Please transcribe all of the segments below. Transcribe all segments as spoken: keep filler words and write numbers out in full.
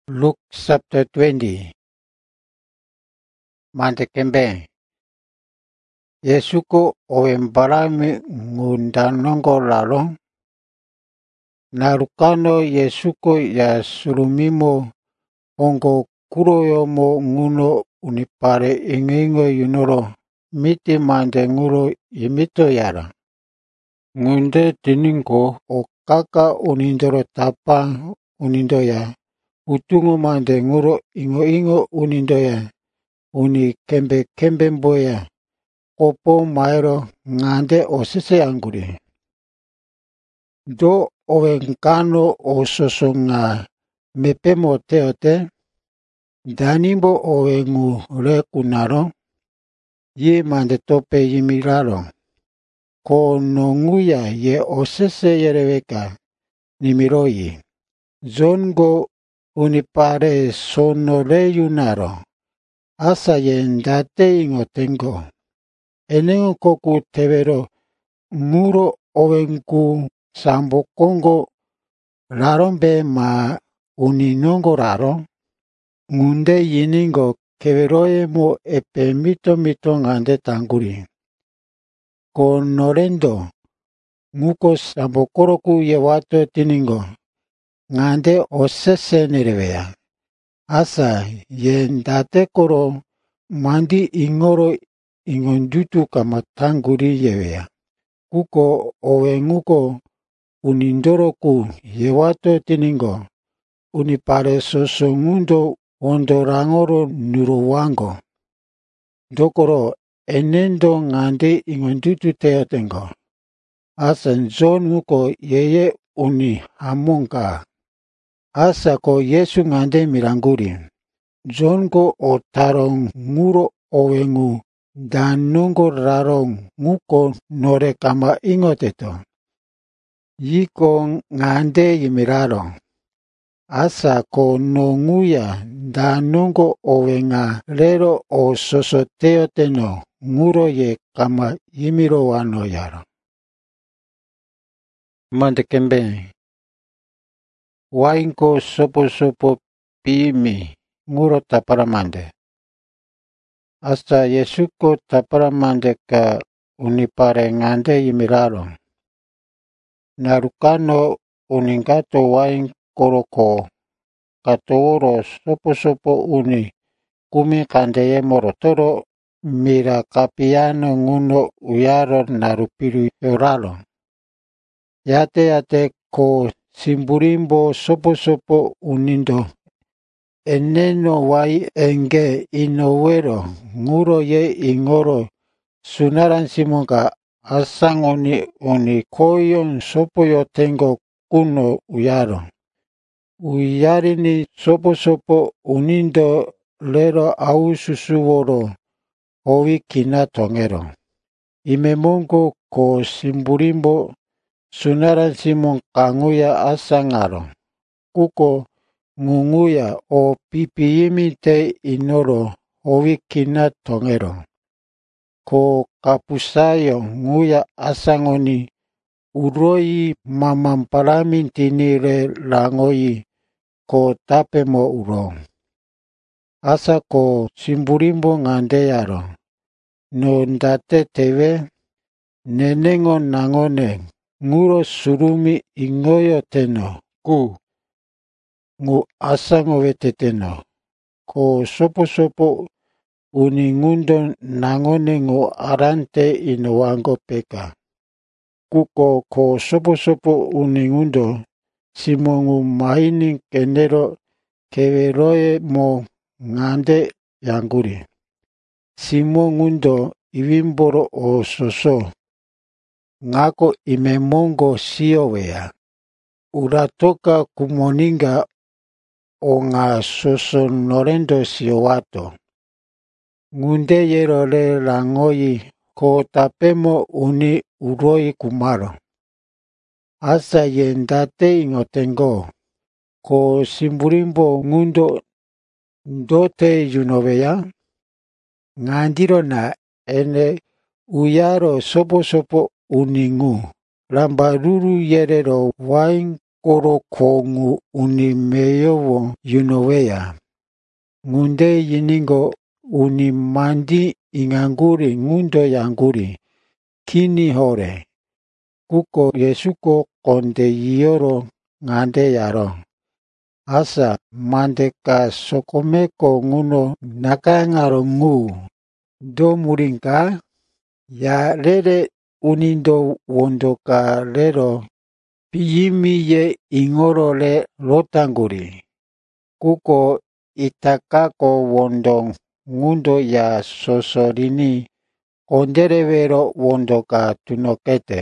Luke chapter twenty. Mante kembe. Yesuko oembarami ngundanongo lalo. Narukano Yesuko ya surumimo ongo kuroyomo nguno unipare ingingo yunoro. Miti mande nguro yimito yara. Ngunde tiningo o kaka unindoro tapa unindoya. Utungu mande nguro ingo ingo unindoya. Uni kembe kembe mboya. Opo maero ngande osese anguri. Do owenkano ososonga mepemo teote. Danimbo owengu rekunaro. Ye mande tope yimiraro. Ko nonguya ye osese yereweka nimiroyi. Zongo unipare sonoreyunaro. Asa yendate ingotengo. Enengo koku tevero nguro owenku sambo kongo rarombe ma uninongo raro. Ngunde yiningo keveroye mo epe mito mito ngande tanguri. Ko norendo nguko sambo koroku yewato tiningo. Ngande osese nerewea. Asa yendate koro mandi ingoro ingondutu kama tanguri yewea. Kuko owenguko unindoroku yewato tiningo. Unipare sosongundo ondorangoro nuruwango. Dokoro enendo ngande ingondutu teotengo. Asa nzon nguko yeye uni hamonga. Asa ko Yesu ngande miranguri. Zongo otarong nguro owengu danungo rarong nguko nore kama ingoteto. Yiko ngande yimiraro. Asa ko nonguya danungo owenga rero o sosoteo teno nguro ye kama yimiro wano yaro. Mande kembe. Wainko sopo sopo pimi nguro taparamande. Asa Yesuko taparamande ka unipare ngande yimiraro. Narukano uningato wain koroko katoro sopo sopo uni kumi kandeye morotoro mira kapiano nguno uyaro narupiru yoralo. Yate yate ko simburimbo sopo sopo unindo. Eneno wai enge inowero nguro ye ingoro sunaran simonga asangoni uni koyon sopo yo tengo kuno uyaro. Uyarini sopo sopo unindo lero au susuworo howi kina tongero. Imemongo ko simburimbo sunaran simon kanguya asangaro. Kuko ngunguya o pipiyimi te inoro howi kina tongero. Ko kapusayo nguya asangoni uroi mamampalamin tinire langoyi ko tape mo uro. Asa ko simburimbo ngande yaro. No ndate tewe nenengo nangone nguro surumi ingoyo teno ku. Ngu asango weteteno. Ko sopo sopo uningundo nangone ngu arante inowango peka. Kuko ko sopo sopo uningundo simongu maini kenero keveroye mo ngande yanguri. Simongundo iwimboro o soso. Ngako imemongo siowea. Uratoka kumoninga o nga soso norendo siowato. Ngunde yerole langoyi ko tapemo uni uroi kumaro. Asa yendate ingotengo. Ko simburimbo ngundo ndote yunoveya. Ngandiro na ene uyaro sopo sopo uningu. Rambaruru yerero wain koro ko ngu uni meyowo yunoweya. Ngunde yiningo uni mandi inganguri ngundo yanguri kini hore. Kuko Yesuko konde yoro ngande yaro. Asa mandeka sokomeko nguno nakangaro ngu. Do murinka ya rere unindo wondoka rero piyimi ye ingorole rotanguri. Kuko itakako wondo ngundo ya sosorini konderevero wondoka tunokete.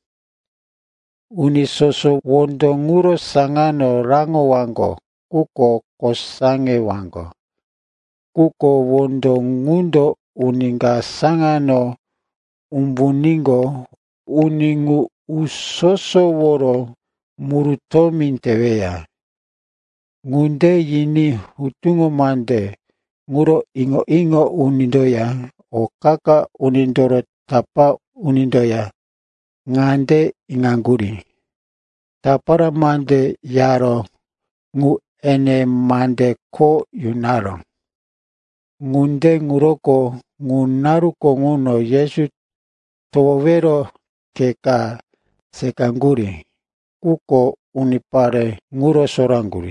Unisoso wondo nguro sangano rango wango kuko kosange wango. Kuko wondo ngundo uninga sangano umbuningo uningu usoso woro murutominteweya. Ngunde yini hutungo mande nguro ingo ingo unindoya o kaka unindoro tapa unindoya ngande inganguri. Tapara mande yaro ngu ene mande ko yunaro. Ngunde nguroko ngunaruko nguno Yesu towero keka sekanguri. Kuko unipare nguro soranguri.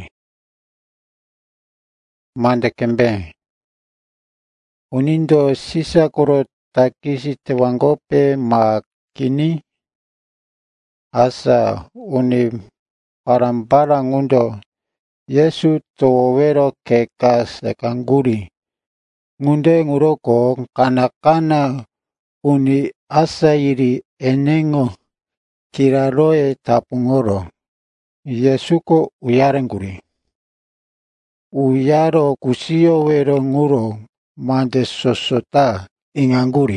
Mande kembe. Unindo sisa koro takisi tewangope makini. Asa uni parambara ngundo Yesu towero keka sekanguri. Ngunde nguroko kana-kana uni asa iri enengo kiraroe tapungoro. Yesuko uyarenguri. Uyaro kusio wero nguro mande sosota inganguri.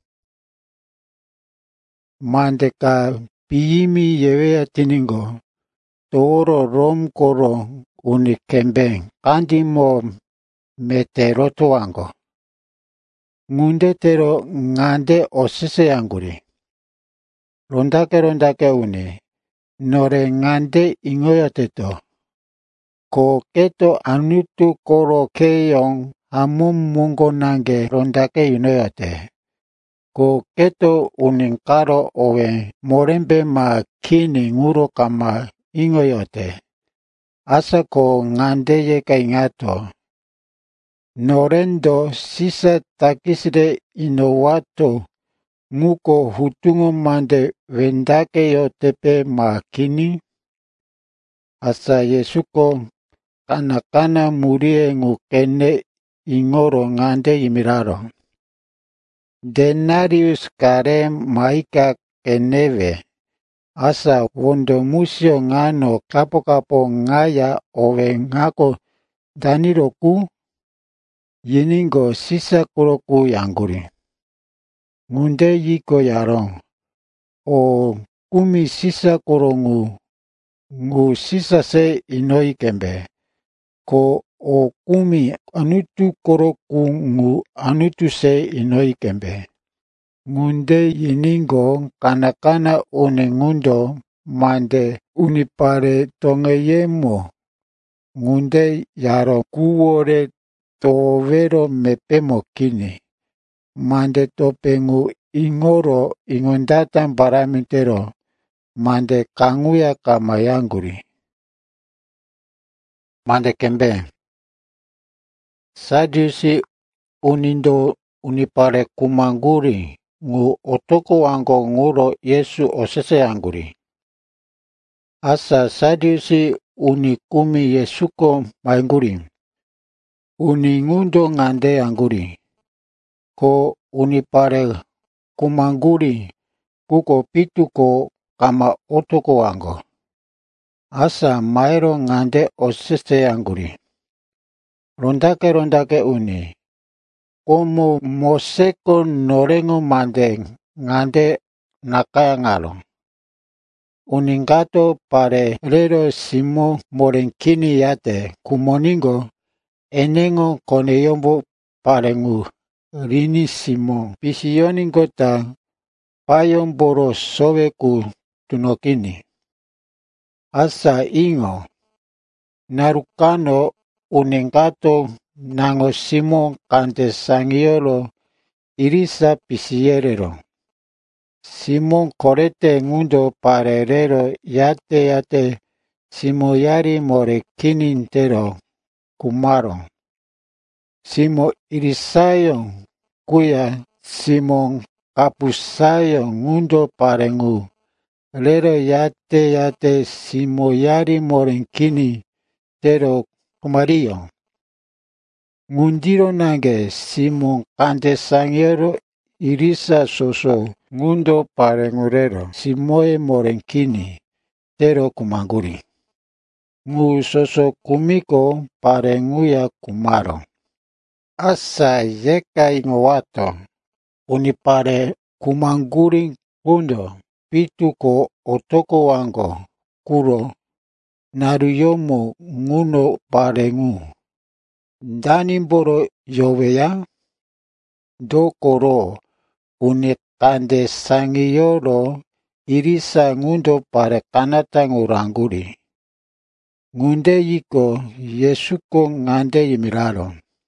Mande ka piyimi yewea tiningo toro rom koro uni kembe kandi mo meteroto wango. Ngunde tero ngande osese anguri. Rondake rondake uni nore ngande ingoyateto. Ko keto anutu koro keyong amum mungo nange rondake yunoyate. Ko keto uninkaro owe morembe ma kini nguro kama ingoyote. Asa ko ngande ye kaingato. Norendo sisa takisre inowato nguko hutungo mande vendake yotepe makini. Asa Yesuko kana-kana murie ngukene ingoro ngande imiraro. Denarius kare maika keneve. Asa wondo musio ngano kapo-kapo ngaya owe ngako daniroku. Yiningo sisa kuroku yanguri. Ngunde yiko yaro. O kumi sisa kurongu. Ngu sisa se inoi kembe. Ko o kumi anutu koroku ngu anutu se inoi kembe. Ngunde yiningo kana-kana une ngundo mande unipare tongeyemo. Ngunde yaro kuwore towero mepemo kini. Mande topengu ingoro ingondatan paramitero. Mande kanguya kamayanguri. Mande kembe. Sadusi unindo unipare kumanguri. Ngu otoko wango nguro Yesu osese anguri. Asa sadusi unikumi Yesuko mainguri. Uningundo ngande anguri. Ko unipare kumanguri. Kuko pituko kama otoko wango. Asa maero ngande osese anguri. Rondake rondake uni. Komo moseko norengo mande ngande nakaya ngalo. Uningato pare rero simo morenkini yate kumoningo enengo koneyombo parengu rini simo pisioningota payomboro soveku tunokini. Asa ingo, narukano unengato nango Simon kante sangiolo irisa pisierero. Simon korete ngundo parerero yate yate simoyari more kinintero kumaro. Simo irisayo kuya Simon kapusayo ngundo parengu. Lero yate yate simoyari morenkini tero kumario. Ngundiro nange Simon kante sangiero irisa soso ngundo parengurero simoe morenkini tero kumanguri. Ngu soso kumiko parenguya kumaro. Asa yeka ingowato unipare kumanguri ngundo pituko otoko wango kuro naruyomo nguno parengu. Danimboro yoveya dokoro unikande sangiyoro irisa ngundo pare kanata nguranguri. Ngunde yiko Yesuko ngande yimiraro.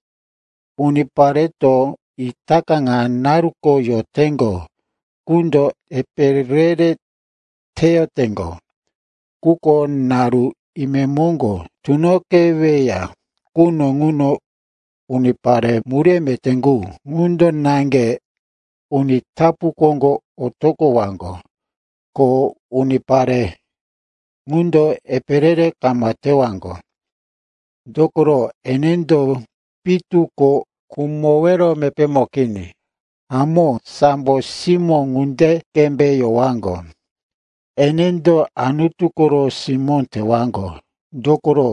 Unipareto itakanga naruko yotengo kundo eperere teo tengo. Kuko naru imemongo tunoke veya kuno nguno unipare mureme tengu. Ngundo nange unitapu kongo otoko wango. Ko unipare ngundo eperere kamate wango. Dokoro enendo pitu ko kumowero mepe mokini. Amo sambo Simon ngunde kembe yo wango. Enendo anutukoro Simon te wango. Dokoro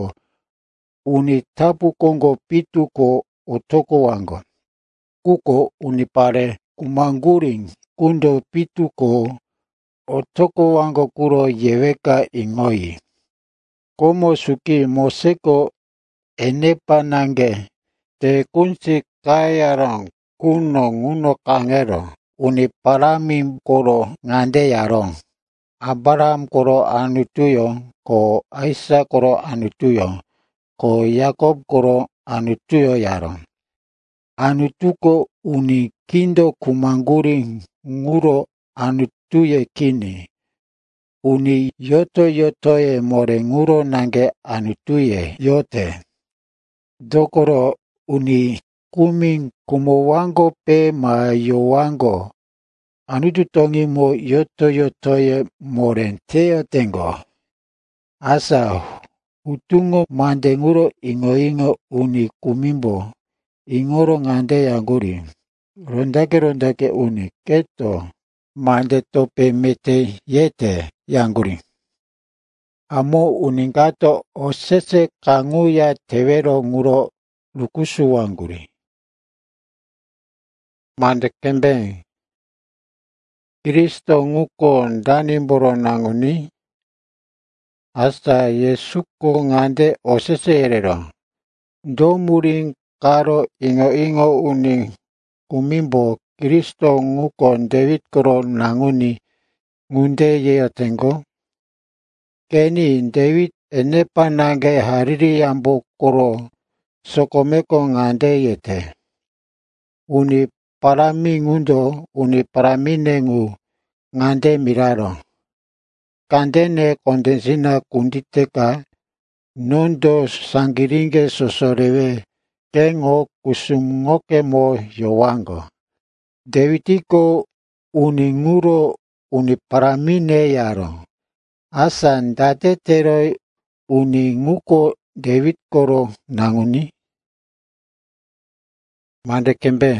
unitapu kongo pitu ko otoko wango. Kuko unipare kumanguring kundo pitu ko otoko wango kuro yeweka ingoi. Komo suki moseko enepa nange te kunsi kayarong kuno nguno kangero uniparami koro ngande yarong. Abraham koro anutuyo ko Aisa koro anutuyo ko Yakob koro anutuyo yarong. Anutuko uni kindo kumanguri nguro anutuye kini. Uni yoto yotoye more nguro nange anutuye yote. Dokoro uni kuming kumowango pe ma yowango. Anututongi mo yoto yotoye more teo tengo. Asa utungo mande nguro ingo ingo uni kumimbo. Ingoro ngande yanguri. Rondake rondake uni keto. Mande tope mete yete yanguri. Amo uningato osese kanguya tevero nguro lukusu wanguri. Mande kembe. Kristo nguko ndanimboro nanguni. Asa Yesuko ngande osese erero. Do muring karo ingo ingo uni kumimbo Kristo nguko David koro nanguni ngunde yeyotengo. Keni David enepa nange hariri ambo koro sokomeko ngande yete. Uni parami ngundo uni paramine ngu ngande miraro. Kandene kondensina kunditeka nondo sangiringe sosorewe kengo kusumngoke mo yowango. Davidiko uni nguro uni paramine yaro. Asa ndate tero uni nguko David koro nanguni. Mande kembe.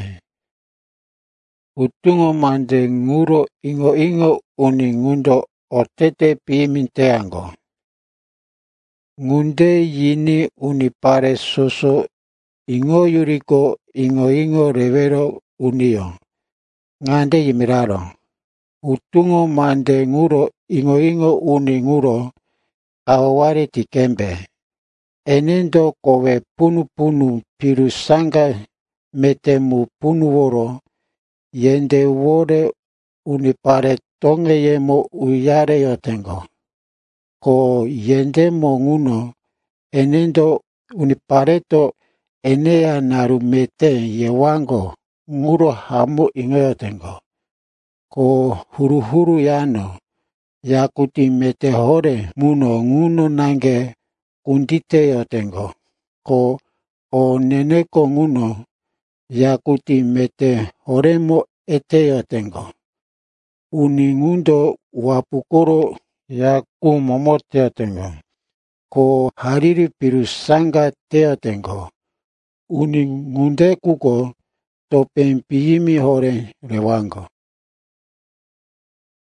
Utungo mande nguro ingo ingo uni ngundo otete piminte ango. Ngunde yini uni pare soso ingo yuriko ingo ingo revero unio. Ngande yimiraro. Utungo mande nguro ingo ingo uni nguro kawari tikembe. Enendo kowe punu punu pirusanga metemu punu woro. Yende wore unipare tonge yemo uyare yotengo. ko yendemo nguno enendo unipareto enea naru mete yewango nguro hamu ingoyotengo. Ko huru-huru yano yakuti mete hore muno nguno nange kundite yotengo. Ko o neneko nguno yakuti mete horemo ete yotengo. Uni ngundo wapukoro yaku momote yotengo. Ko hariri piru sanga teotengo. Uni ngunde kuko topeng piyimi hore rewango.